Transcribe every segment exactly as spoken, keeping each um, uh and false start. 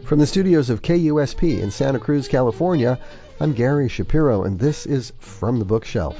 From the studios of K U S P in Santa Cruz, California, I'm Gary Shapiro, and this is From the Bookshelf.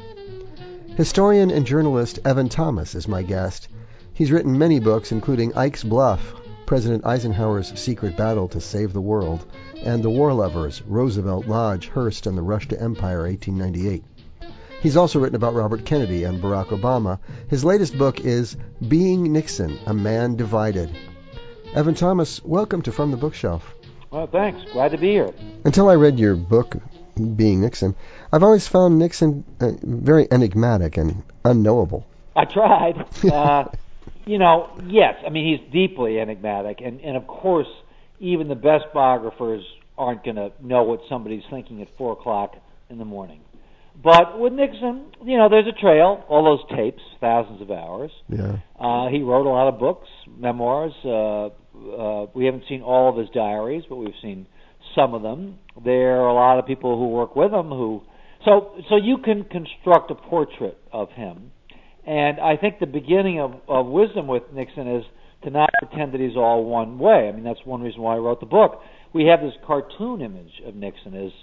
Historian and journalist Evan Thomas is my guest. He's written many books, including Ike's Bluff, President Eisenhower's Secret Battle to Save the World, and The War Lovers, Roosevelt, Lodge, Hearst, and the Rush to Empire, eighteen ninety-eight. He's also written about Robert Kennedy and Barack Obama. His latest book is Being Nixon, A Man Divided. Evan Thomas, welcome to From the Bookshelf. Well, thanks. Glad to be here. Until I read your book, Being Nixon, I've always found Nixon uh, very enigmatic and unknowable. I tried. uh, you know, yes. I mean, he's deeply enigmatic. And, and of course, even the best biographers aren't going to know what somebody's thinking at four o'clock in the morning. But with Nixon, you know, there's a trail, all those tapes, thousands of hours. Yeah. Uh, he wrote a lot of books, memoirs. Uh, uh, we haven't seen all of his diaries, but we've seen some of them. There are a lot of people who work with him who... So so you can construct a portrait of him. And I think the beginning of, of wisdom with Nixon is to not pretend that he's all one way. I mean, that's one reason why I wrote the book. We have this cartoon image of Nixon as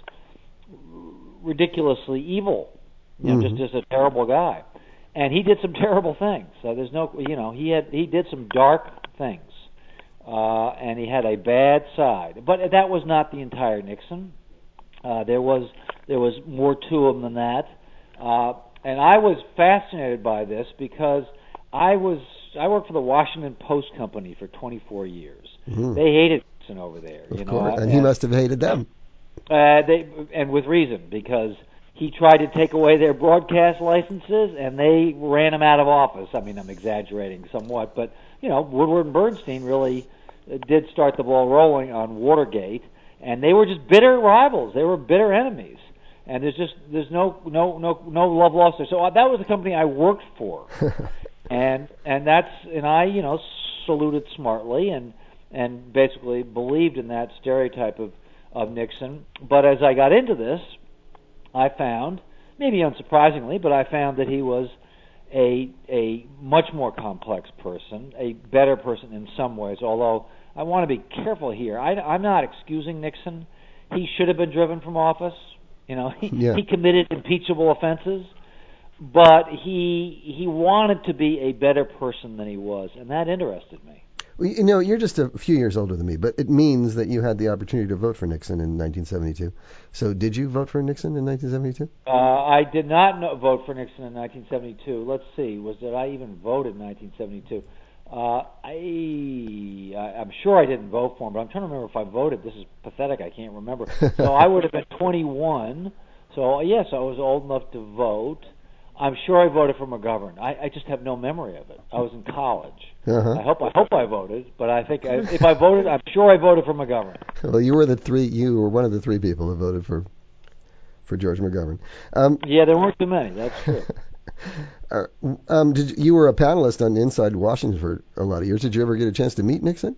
ridiculously evil, you know, mm-hmm. just just a terrible guy, and he did some terrible things. So there's no, you know, he had he did some dark things, uh, and he had a bad side. But that was not the entire Nixon. Uh, there was there was more to him than that, uh, and I was fascinated by this because I was I worked for the Washington Post Company for twenty-four years. Mm-hmm. They hated Nixon over there, of you know, course, and, and he must have hated them. Uh, they and with reason, because he tried to take away their broadcast licenses, and they ran him out of office. I mean, I'm exaggerating somewhat, but you know, Woodward and Bernstein really uh, did start the ball rolling on Watergate, and they were just bitter rivals. They were bitter enemies, and there's just there's no no no no love lost there. So uh, that was the company I worked for, and and that's and I you know saluted smartly and and basically believed in that stereotype of. of Nixon. But as I got into this, I found, maybe unsurprisingly, but I found that he was a a much more complex person, a better person in some ways, although I want to be careful here. I, I'm not excusing Nixon. He should have been driven from office. You know, he, yeah. he committed impeachable offenses, but he he wanted to be a better person than he was, and that interested me. Well, you know, you're just a few years older than me, but it means that you had the opportunity to vote for Nixon in nineteen seventy-two. So did you vote for Nixon in nineteen seventy-two? Uh, I did not no, vote for Nixon in nineteen seventy-two. Let's see, was that I even voted in nineteen seventy-two? Uh, I, I, I'm sure I didn't vote for him, but I'm trying to remember if I voted. This is pathetic. I can't remember. So I would have been twenty-one. So, yes, I was old enough to vote. I'm sure I voted for McGovern. I, I just have no memory of it. I was in college. Uh-huh. I hope I hope I voted, but I think I, if I voted, I'm sure I voted for McGovern. Well, you were the three. You were one of the three people who voted for for George McGovern. Um, yeah, there weren't too many. That's true. uh, um, did you, you were a panelist on Inside Washington for a lot of years. Did you ever get a chance to meet Nixon?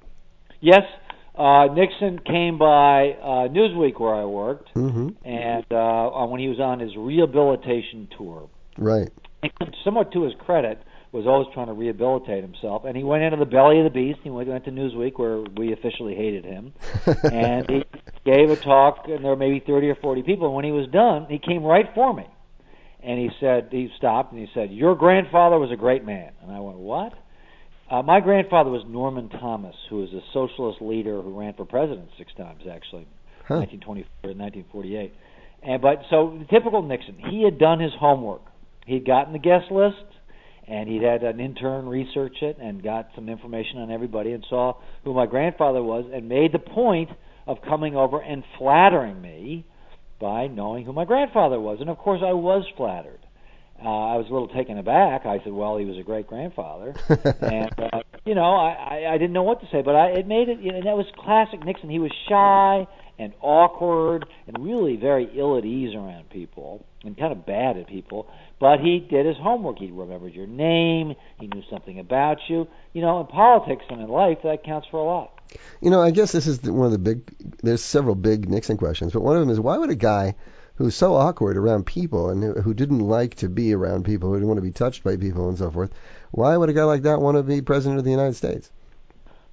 Yes. Uh, Nixon came by uh, Newsweek where I worked, mm-hmm. and uh, when he was on his rehabilitation tour. Right. And somewhat to his credit, was always trying to rehabilitate himself, and he went into the belly of the beast. He went, went to Newsweek, where we officially hated him, and he gave a talk, and there were maybe thirty or forty people. And when he was done, he came right for me, and he said, he stopped, and he said, "Your grandfather was a great man." And I went, "What?" Uh, my grandfather was Norman Thomas, who was a socialist leader who ran for president six times, actually, huh. nineteen twenty-four and nineteen forty-eight. And but so typical Nixon, he had done his homework. He'd gotten the guest list, and he'd had an intern research it and got some information on everybody and saw who my grandfather was and made the point of coming over and flattering me by knowing who my grandfather was. And of course, I was flattered. Uh, I was a little taken aback. I said, "Well, he was a great grandfather," and uh, you know, I, I, I didn't know what to say. But I, it made it, you know, and that was classic Nixon. He was shy and awkward and really very ill at ease around people and kind of bad at people. But he did his homework. He remembered your name. He knew something about you. You know, in politics and in life, that counts for a lot. You know, I guess this is one of the big. There's several big Nixon questions, but one of them is, why would a guy who's so awkward around people and who, who didn't like to be around people, who didn't want to be touched by people and so forth, why would a guy like that want to be president of the United States?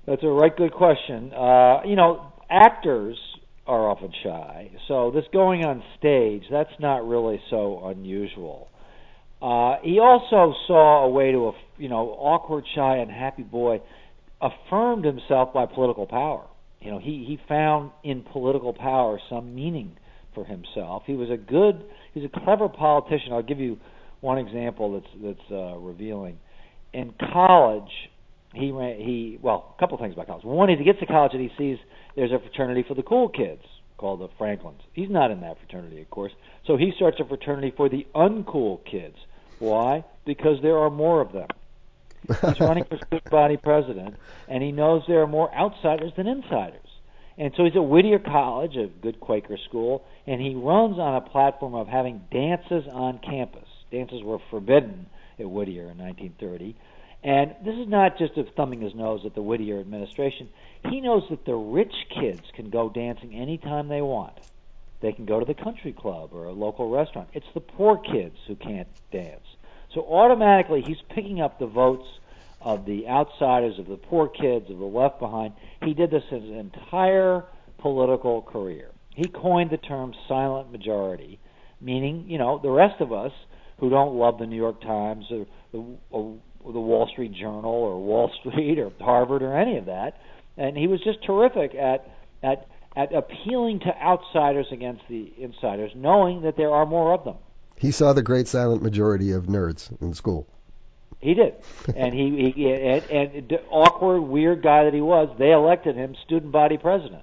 That's a right good question. Uh, you know, actors are often shy, so this going on stage, that's not really so unusual. Uh, he also saw a way to, a, you know, awkward, shy, unhappy boy affirmed himself by political power. You know, he, he found in political power some meaning for himself. He was a good, he's a clever politician. I'll give you one example that's that's uh, revealing. In college, he ran, he well, a couple of things about college. One is he gets to college and he sees there's a fraternity for the cool kids called the Franklins. He's not in that fraternity, of course. So he starts a fraternity for the uncool kids. Why? Because there are more of them. He's running for student body president, and he knows there are more outsiders than insiders. And so he's at Whittier College, a good Quaker school, and he runs on a platform of having dances on campus. Dances were forbidden at Whittier in nineteen thirty. And this is not just of thumbing his nose at the Whittier administration. He knows that the rich kids can go dancing anytime they want. They can go to the country club or a local restaurant. It's the poor kids who can't dance. So automatically he's picking up the votes of the outsiders, of the poor kids, of the left behind. He did this his entire political career. He coined the term silent majority, meaning, you know, the rest of us who don't love the New York Times or the, or the Wall Street Journal or Wall Street or Harvard or any of that. And he was just terrific at at at appealing to outsiders against the insiders, knowing that there are more of them. He saw the great silent majority of nerds in school. He did, and he, he and, and the awkward, weird guy that he was, they elected him student body president.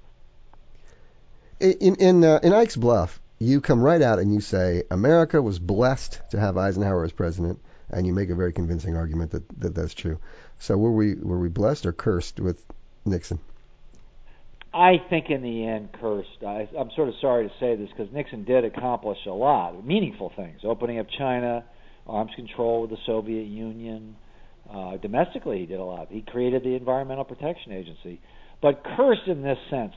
In in uh, in Ike's Bluff, you come right out and you say America was blessed to have Eisenhower as president, and you make a very convincing argument that, that that's true. So were we were we blessed or cursed with Nixon? I think in the end, cursed. I, I'm sort of sorry to say this because Nixon did accomplish a lot, meaningful things, opening up China, arms control with the Soviet Union. Uh, domestically, he did a lot. He created the Environmental Protection Agency. But cursed in this sense,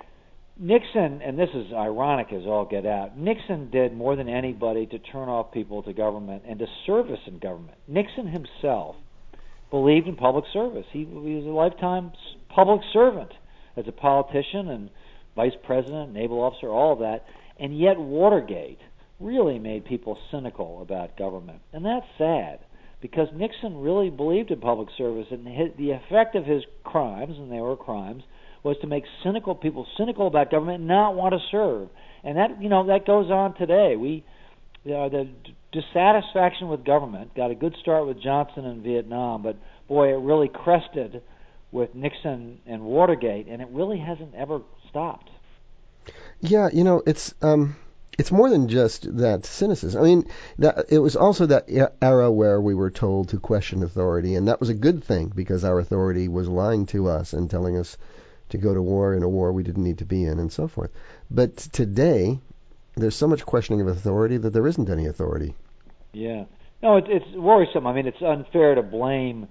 Nixon, and this is ironic as all get out, Nixon did more than anybody to turn off people to government and to service in government. Nixon himself believed in public service. He, he was a lifetime public servant as a politician and vice president, naval officer, all of that. And yet Watergate really made people cynical about government. And that's sad because Nixon really believed in public service, and his, the effect of his crimes, and they were crimes, was to make cynical people cynical about government and not want to serve. And that, you know, that goes on today. We, uh, the dissatisfaction with government got a good start with Johnson in Vietnam, but boy, it really crested with Nixon and Watergate, and it really hasn't ever stopped. Yeah, you know, it's um, it's more than just that cynicism. I mean, that it was also that era where we were told to question authority, and that was a good thing because our authority was lying to us and telling us to go to war in a war we didn't need to be in, and so forth. But today, there's so much questioning of authority that there isn't any authority. Yeah. No, it, it's worrisome. I mean, it's unfair to blame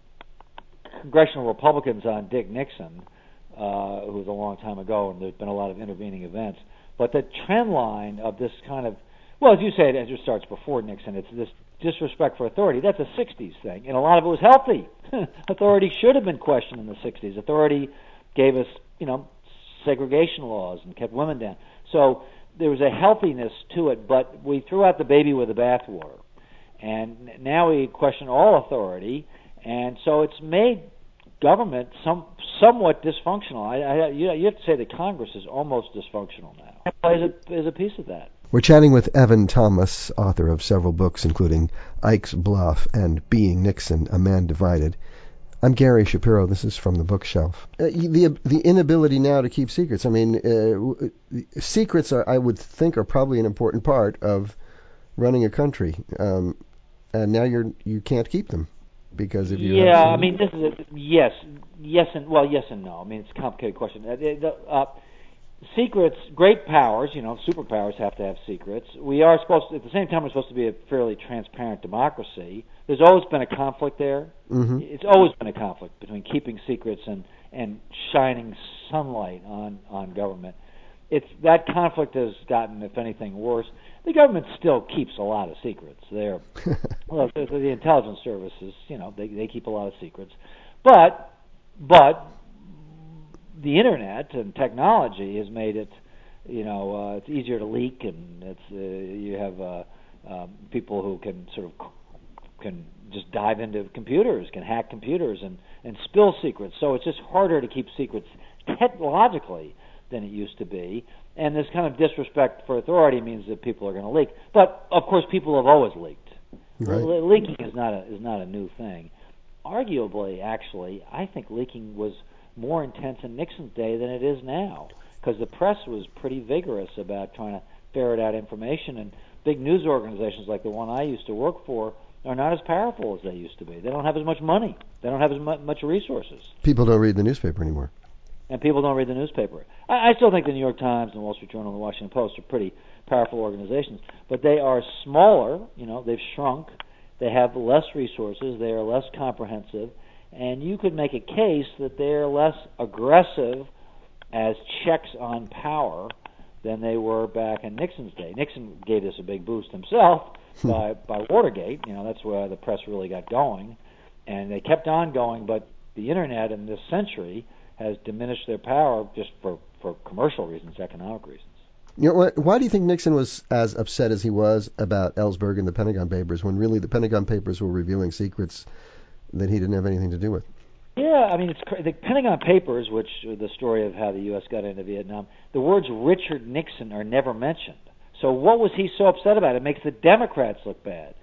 congressional Republicans on Dick Nixon, uh, who was a long time ago, and there's been a lot of intervening events. But the trend line of this kind of, well, as you say, it just starts before Nixon. It's this disrespect for authority. That's a sixties thing, and a lot of it was healthy. Authority should have been questioned in the sixties. Authority gave us, you know, segregation laws and kept women down. So there was a healthiness to it, but we threw out the baby with the bathwater. And now we question all authority, and so it's made government some somewhat dysfunctional. I, I, you, you have to say that Congress is almost dysfunctional now. Is a, is a piece of that. We're chatting with Evan Thomas, author of several books, including Ike's Bluff and Being Nixon, A Man Divided. I'm Gary Shapiro. This is From the Bookshelf. Uh, the the inability now to keep secrets. I mean, uh, secrets are, I would think, are probably an important part of running a country. Um, and now you're you can't keep them because if you yeah, have I mean, this is a, yes, yes, and well, yes and no. I mean, it's a complicated question. Uh, the, uh, secrets, great powers, you know, superpowers have to have secrets. We are supposed to, at the same time, we're supposed to be a fairly transparent democracy. There's always been a conflict there. Mm-hmm. It's always been a conflict between keeping secrets and, and shining sunlight on, on government. It's that conflict has gotten, if anything, worse. The government still keeps a lot of secrets. They're well, the, the intelligence services, you know, they they keep a lot of secrets, but but the internet and technology has made it, you know, uh, it's easier to leak, and it's uh, you have uh, uh, people who can sort of can just dive into computers, can hack computers, and and spill secrets. So it's just harder to keep secrets technologically than it used to be. And this kind of disrespect for authority means that people are going to leak. But of course, people have always leaked. Right. Le- leaking is not a is not a new thing. Arguably, actually, I think leaking was more intense in Nixon's day than it is now, because the press was pretty vigorous about trying to ferret out information, and big news organizations like the one I used to work for are not as powerful as they used to be. They don't have as much money. They don't have as mu- much resources. People don't read the newspaper anymore. And people don't read the newspaper. I, I still think the New York Times and the Wall Street Journal and the Washington Post are pretty powerful organizations, but they are smaller. You know, they've shrunk. They have less resources. They are less comprehensive, and you could make a case that they are less aggressive as checks on power than they were back in Nixon's day. Nixon gave this a big boost himself by by Watergate. You know, that's where the press really got going, and they kept on going. But the internet in this century has diminished their power just for, for commercial reasons, economic reasons. You know, why do you think Nixon was as upset as he was about Ellsberg and the Pentagon Papers, when really the Pentagon Papers were revealing secrets that he didn't have anything to do with? Yeah, I mean, it's cra- the Pentagon Papers, which are the story of how the U S got into Vietnam, the words Richard Nixon are never mentioned. So what was he so upset about? It makes the Democrats look bad.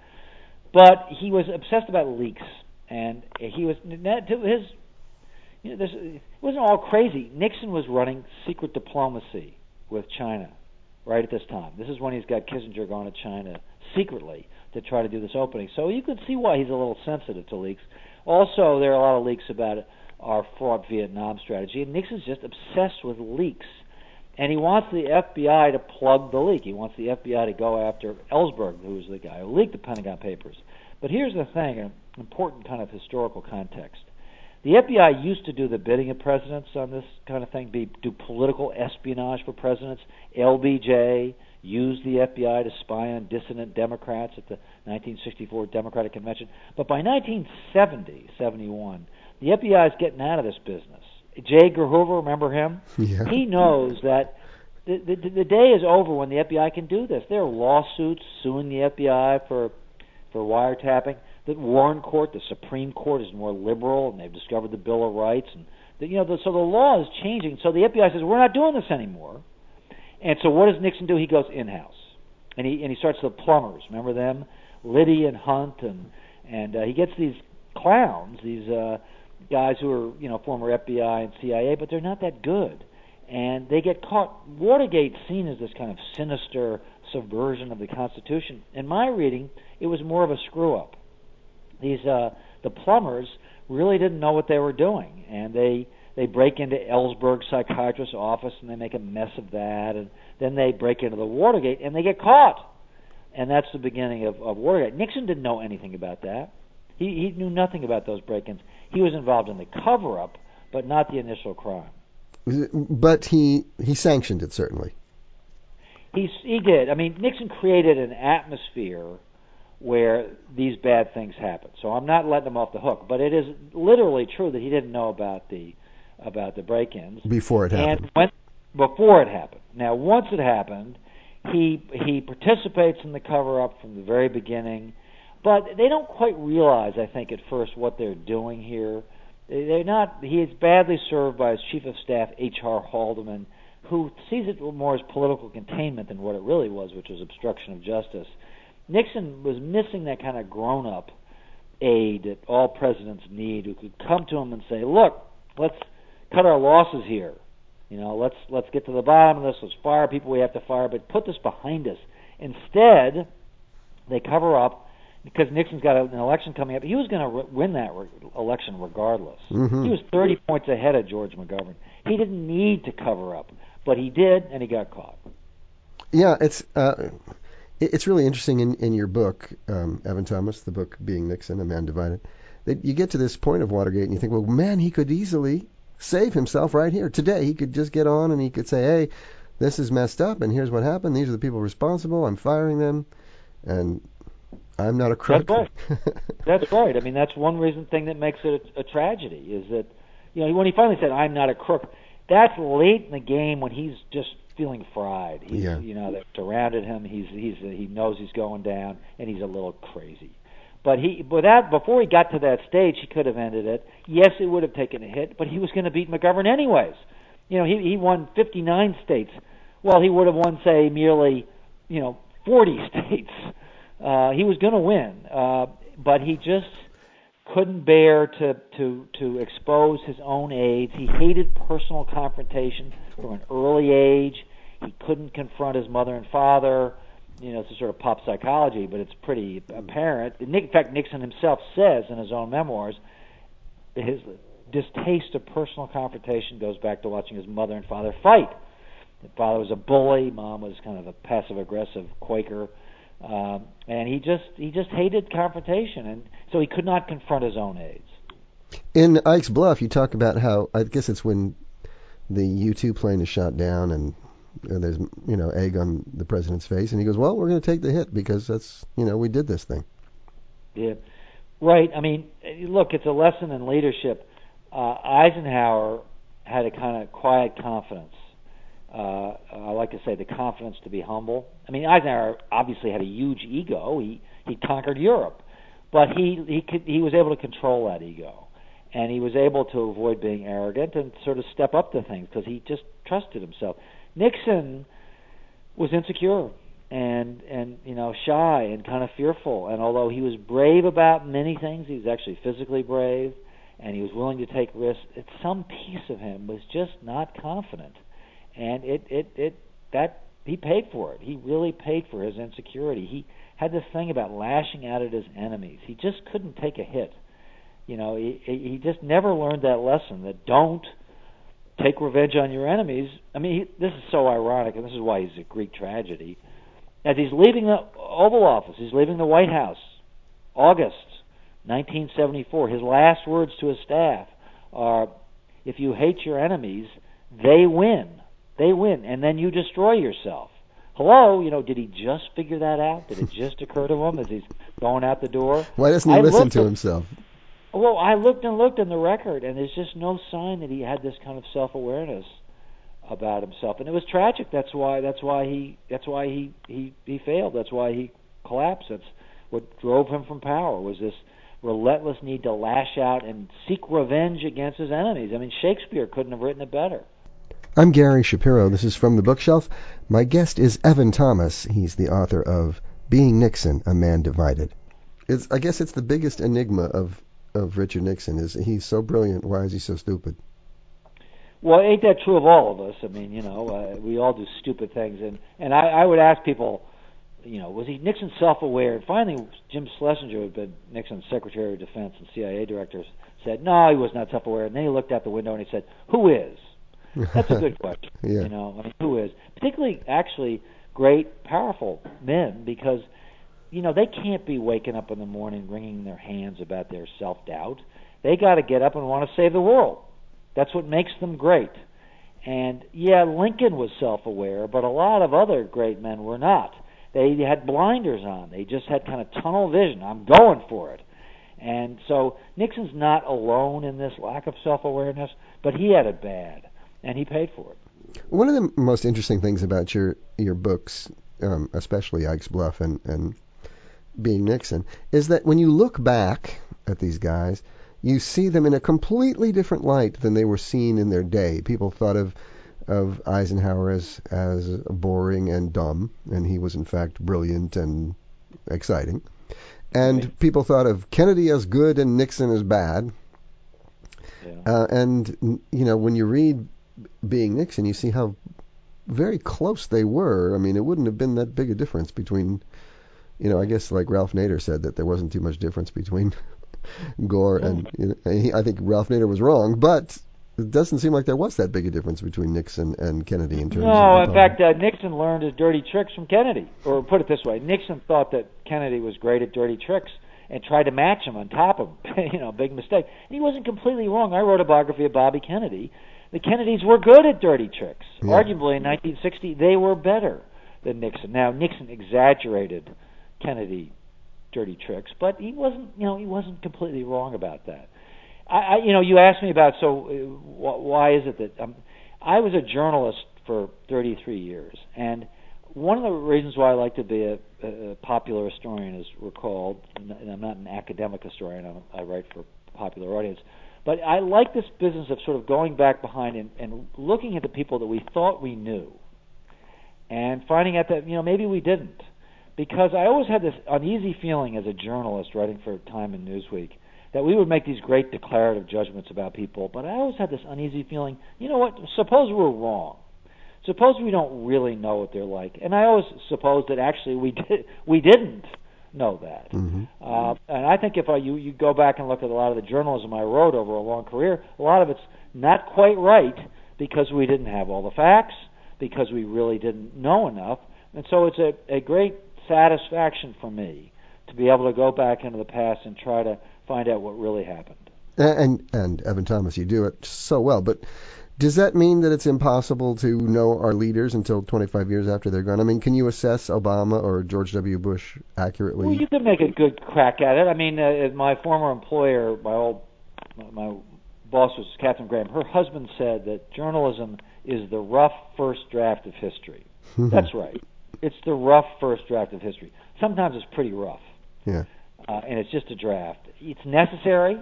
But he was obsessed about leaks, and he was his. You know, this, it wasn't all crazy. Nixon was running secret diplomacy with China right at this time. This is when he's got Kissinger going to China secretly to try to do this opening. So you could see why he's a little sensitive to leaks. Also, there are a lot of leaks about our fraught Vietnam strategy, and Nixon's just obsessed with leaks. And he wants the F B I to plug the leak. He wants the F B I to go after Ellsberg, who was the guy who leaked the Pentagon Papers. But here's the thing, an important kind of historical context. The F B I used to do the bidding of presidents on this kind of thing, be, do political espionage for presidents. L B J used the F B I to spy on dissident Democrats at the nineteen sixty-four Democratic Convention. But by nineteen seventy, seventy-one, the F B I is getting out of this business. J. Edgar Hoover, remember him? Yeah. He knows that the, the, the day is over when the F B I can do this. There are lawsuits suing the F B I for for wiretapping. The Warren Court, the Supreme Court, is more liberal, and they've discovered the Bill of Rights, and the, you know, the, so the law is changing. So the F B I says we're not doing this anymore. And so what does Nixon do? He goes in-house, and he and he starts the plumbers. Remember them, Liddy and Hunt, and and uh, he gets these clowns, these uh, guys who are you know former F B I and C I A, but they're not that good, and they get caught. Watergate's seen as this kind of sinister subversion of the Constitution. In my reading, it was more of a screw-up. These uh, the plumbers really didn't know what they were doing, and they they break into Ellsberg's psychiatrist's office and they make a mess of that, and then they break into the Watergate and they get caught, and that's the beginning of, of Watergate. Nixon didn't know anything about that. He he knew nothing about those break-ins. He was involved in the cover-up, but not the initial crime. But he he sanctioned it, certainly. He he did. I mean, Nixon created an atmosphere where these bad things happen. So I'm not letting him off the hook. But it is literally true that he didn't know about the about the break-ins before it happened. And when, before it happened. Now, once it happened, he he participates in the cover-up from the very beginning. But they don't quite realize, I think, at first what they're doing here. They're not. He is badly served by his chief of staff, H R Haldeman, who sees it more as political containment than what it really was, which was obstruction of justice. Nixon was missing that kind of grown-up aide that all presidents need, who could come to him and say, "Look, let's cut our losses here. You know, let's let's get to the bottom of this. Let's fire people we have to fire, but put this behind us." Instead, they cover up because Nixon's got an election coming up. He was going to re- win that re- election regardless. Mm-hmm. He was thirty points ahead of George McGovern. He didn't need to cover up, but he did, and he got caught. Yeah, it's uh, it's really interesting in, in your book, um, Evan Thomas, the book being Nixon, A Man Divided, that you get to this point of Watergate and you think, well, man, he could easily save himself right here. Today, he could just get on and he could say, hey, this is messed up, and here's what happened. These are the people responsible. I'm firing them, and I'm not a crook. That's right. That's right. I mean, that's one reason thing that makes it a, a tragedy is that you know, when he finally said, "I'm not a crook," that's late in the game when he's just feeling fried. He's, yeah. you know, they've surrounded him. He's he's he knows he's going down, and he's a little crazy. But he, but that before he got to that stage, he could have ended it. Yes, it would have taken a hit, but he was going to beat McGovern anyways. You know, he he won fifty-nine states. Well, he would have won, say, merely, you know, forty states. Uh, he was going to win, uh, but he just couldn't bear to, to to expose his own aides. He hated personal confrontation from an early age. He couldn't confront his mother and father. You know, it's a sort of pop psychology, but it's pretty apparent. In fact, Nixon himself says in his own memoirs, his distaste of personal confrontation goes back to watching his mother and father fight. His father was a bully. Mom was kind of a passive-aggressive Quaker. Um, and he just he just hated confrontation, and so he could not confront his own aides. In Ike's Bluff, you talk about how, I guess it's when the U two plane is shot down and and there's, you know, egg on the president's face, and he goes, well, we're going to take the hit because that's, you know, we did this thing. Yeah, right. I mean, look, it's a lesson in leadership. Uh, Eisenhower had a kind of quiet confidence. Uh, I like to say the confidence to be humble. I mean, Eisenhower obviously had a huge ego. He he conquered Europe, but he he could, he was able to control that ego, and he was able to avoid being arrogant and sort of step up to things because he just trusted himself. Nixon was insecure and and you know shy and kind of fearful, and although he was brave about many things, he was actually physically brave, and he was willing to take risks. Some piece of him was just not confident, and it it it that he paid for it. He really paid for his insecurity. He had this thing about lashing out at his enemies. He just couldn't take a hit. You know, he he just never learned that lesson that don't take revenge on your enemies. I mean, he, this is so ironic, and this is why he's a Greek tragedy. As he's leaving the Oval Office, he's leaving the White House, August nineteen seventy-four, his last words to his staff are, if you hate your enemies, they win. They win, and then you destroy yourself. Hello, you know, did he just figure that out? Did it just occur to him as he's going out the door? Why doesn't he I listen to at, himself? Well, I looked and looked in the record, and there's just no sign that he had this kind of self-awareness about himself, and it was tragic. That's why. That's why he. That's why he. He. He failed. That's why he collapsed. That's what drove him from power. Was this relentless need to lash out and seek revenge against his enemies? I mean, Shakespeare couldn't have written it better. I'm Gary Shapiro. This is From the Bookshelf. My guest is Evan Thomas. He's the author of Being Nixon, A Man Divided. It's. I guess it's the biggest enigma of. of Richard Nixon is he's so brilliant. Why is he so stupid? Well, ain't that true of all of us? I mean, you know, uh, we all do stupid things, and and I, I would ask people, you know, was he Nixon self-aware? And finally, Jim Schlesinger, who had been Nixon's Secretary of Defense and C I A director, said no, he was not self-aware. And then he looked out the window and he said, "Who is?" That's a good question. Yeah. You know, I mean, who is? Particularly, actually, great, powerful men, because you know, they can't be waking up in the morning wringing their hands about their self-doubt. They got to get up and want to save the world. That's what makes them great. And, yeah, Lincoln was self-aware, but a lot of other great men were not. They had blinders on. They just had kind of tunnel vision. I'm going for it. And so Nixon's not alone in this lack of self-awareness, but he had it bad, and he paid for it. One of the most interesting things about your, your books, um, especially Ike's Bluff and, and Being Nixon, is that when you look back at these guys, you see them in a completely different light than they were seen in their day. People thought of of Eisenhower as as boring and dumb, and he was in fact brilliant and exciting. And Right. people thought of Kennedy as good and Nixon as bad. Yeah. Uh, and you know, when you read Being Nixon, you see how very close they were. I mean, it wouldn't have been that big a difference between. You know, I guess like Ralph Nader said that there wasn't too much difference between Gore and, you know, he, I think Ralph Nader was wrong, but it doesn't seem like there was that big a difference between Nixon and Kennedy in terms no, of... No, in fact, uh, Nixon learned his dirty tricks from Kennedy. Or put it this way, Nixon thought that Kennedy was great at dirty tricks and tried to match him on top of him. You know, big mistake. And he wasn't completely wrong. I wrote a biography of Bobby Kennedy. The Kennedys were good at dirty tricks. Yeah. Arguably, in nineteen sixty, they were better than Nixon. Now, Nixon exaggerated Kennedy dirty tricks, but he wasn't, you know, he wasn't completely wrong about that. I, I you know, you asked me about so uh, wh- why is it that um, I was a journalist for thirty-three years, and one of the reasons why I like to be a, a popular historian, as we're called, and I'm not an academic historian, I'm, I write for a popular audience, but I like this business of sort of going back behind and, and looking at the people that we thought we knew, and finding out that, you know, maybe we didn't. Because I always had this uneasy feeling as a journalist writing for Time and Newsweek that we would make these great declarative judgments about people, but I always had this uneasy feeling, you know what, suppose we're wrong. Suppose we don't really know what they're like. And I always supposed that actually we did, we didn't know that. Mm-hmm. Uh, and I think if I, you, you go back and look at a lot of the journalism I wrote over a long career, a lot of it's not quite right because we didn't have all the facts, because we really didn't know enough. And so it's a, a great satisfaction for me to be able to go back into the past and try to find out what really happened. And and Evan Thomas, you do it so well, but does that mean that it's impossible to know our leaders until twenty-five years after they're gone? I mean, can you assess Obama or George W. Bush accurately? Well, you could make a good crack at it. I mean, uh, my former employer, my old my boss was Catherine Graham. Her husband said that journalism is the rough first draft of history. That's right. It's the rough first draft of history. Sometimes it's pretty rough. Yeah. Uh, and it's just a draft. It's necessary,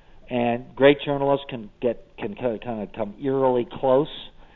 and great journalists can get can kind of come eerily close.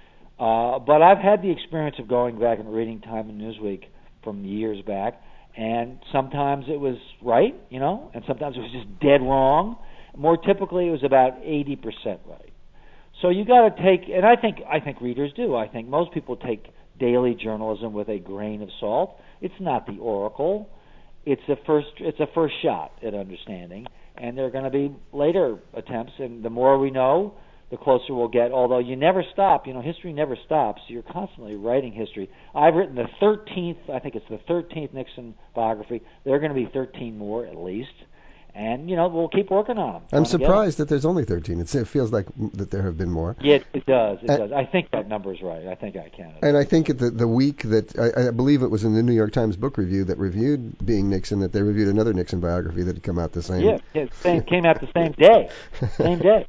Uh, but I've had the experience of going back and reading Time and Newsweek from years back, and sometimes it was right, you know, and sometimes it was just dead wrong. More typically, it was about eighty percent right. So you got to take, and I think I think readers do. I think most people take daily journalism with a grain of salt. It's not the oracle. It's a first. It's a first shot at understanding, and there are going to be later attempts. And the more we know, the closer we'll get. Although you never stop. You know, history never stops. You're constantly writing history. I've written the thirteenth. I think it's the thirteenth Nixon biography. There are going to be thirteen more at least. And, you know, we'll keep working on them. I'm surprised that there's only thirteen. It's, it feels like that there have been more. Yeah, it does. It and, does. I think that number is right. I think I counted. And I think the the week that, I, I believe it was in the New York Times book review that reviewed Being Nixon, that they reviewed another Nixon biography that had come out the same. Yeah, it same, came out the same day. Same day.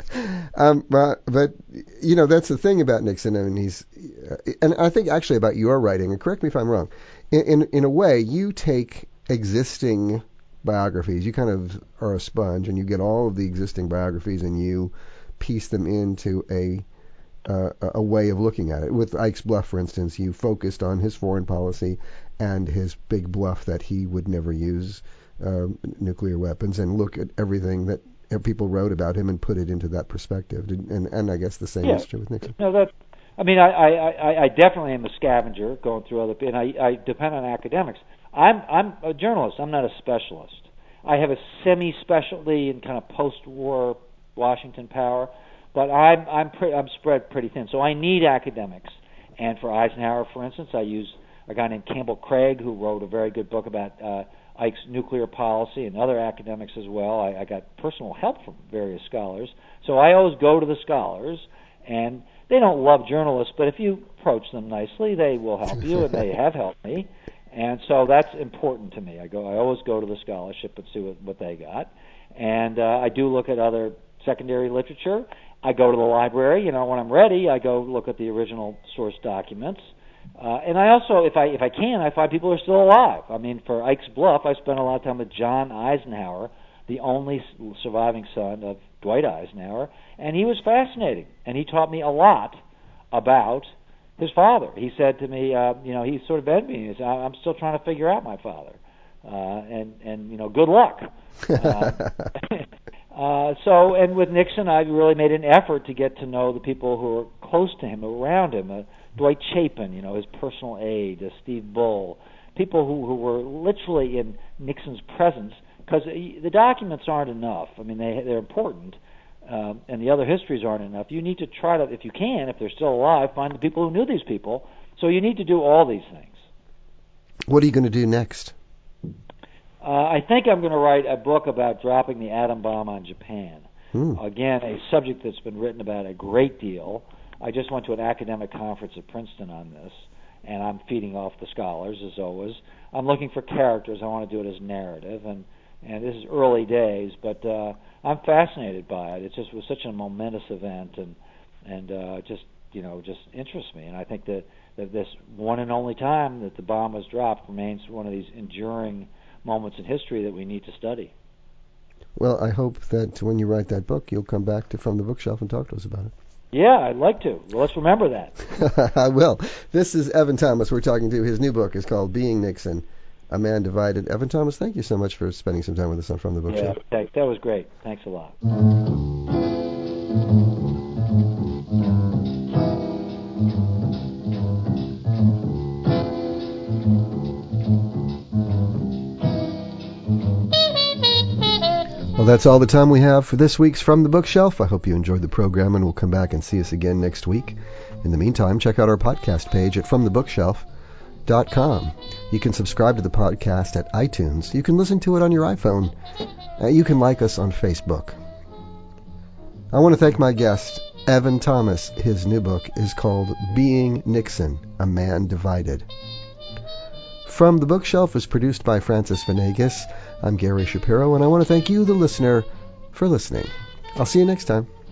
um, but, but, you know, that's the thing about Nixon. I mean, he's, and I think actually about your writing, and correct me if I'm wrong, in, in, in a way, you take existing biographies. You kind of are a sponge, and you get all of the existing biographies, and you piece them into a uh, a way of looking at it. With Ike's Bluff, for instance, you focused on his foreign policy and his big bluff that he would never use uh, nuclear weapons, and look at everything that people wrote about him and put it into that perspective. And and I guess the same yeah. is true with Nixon. No, that. I mean, I, I, I, I definitely am a scavenger going through other, and I, I depend on academics. I'm I'm a journalist. I'm not a specialist. I have a semi-specialty in kind of post-war Washington power, but I'm I'm pre- I'm spread pretty thin. So I need academics. And for Eisenhower, for instance, I use a guy named Campbell Craig, who wrote a very good book about uh, Ike's nuclear policy, and other academics as well. I, I got personal help from various scholars. So I always go to the scholars, and they don't love journalists, but if you approach them nicely, they will help you, and they have helped me. And so that's important to me. I go. I always go to the scholarship and see what, what they got. And uh, I do look at other secondary literature. I go to the library. You know, when I'm ready, I go look at the original source documents. Uh, and I also, if I if I can, I find people who are still alive. I mean, for Ike's Bluff, I spent a lot of time with John Eisenhower, the only surviving son of Dwight Eisenhower, and he was fascinating. And he taught me a lot about his father. He said to me, uh, you know, he sort of envied me. He said, I'm still trying to figure out my father. Uh, and, and, you know, good luck. Uh, uh, so, and with Nixon, I really made an effort to get to know the people who were close to him, around him. Uh, Dwight Chapin, you know, his personal aide, uh, Steve Bull, people who, who were literally in Nixon's presence, because the documents aren't enough. I mean, they, they're important. Um, and the other histories aren't enough. You need to try to, if you can, if they're still alive, find the people who knew these people. So you need to do all these things. What are you going to do next? Uh, I think I'm going to write a book about dropping the atom bomb on Japan. Hmm. Again, a subject that's been written about a great deal. I just went to an academic conference at Princeton on this, and I'm feeding off the scholars, as always. I'm looking for characters. I want to do it as narrative, and and this is early days, but uh, I'm fascinated by it. It just was such a momentous event, and and uh, just you know just interests me. And I think that, that this one and only time that the bomb was dropped remains one of these enduring moments in history that we need to study. Well, I hope that when you write that book, you'll come back to From the Bookshelf and talk to us about it. Yeah, I'd like to. Well, let's remember that. I will. This is Evan Thomas we're talking to. His new book is called Being Nixon, A Man Divided. Evan Thomas, thank you so much for spending some time with us on From the Bookshelf. Yeah, thanks. That was great. Thanks a lot. Well, that's all the time we have for this week's From the Bookshelf. I hope you enjoyed the program and will come back and see us again next week. In the meantime, check out our podcast page at from the bookshelf dot com. You can subscribe to the podcast at iTunes. You can listen to it on your iPhone. Uh, you can like us on Facebook. I want to thank my guest, Evan Thomas. His new book is called Being Nixon, A Man Divided. From the Bookshelf is produced by Francis Venegas. I'm Gary Shapiro, and I want to thank you, the listener, for listening. I'll see you next time.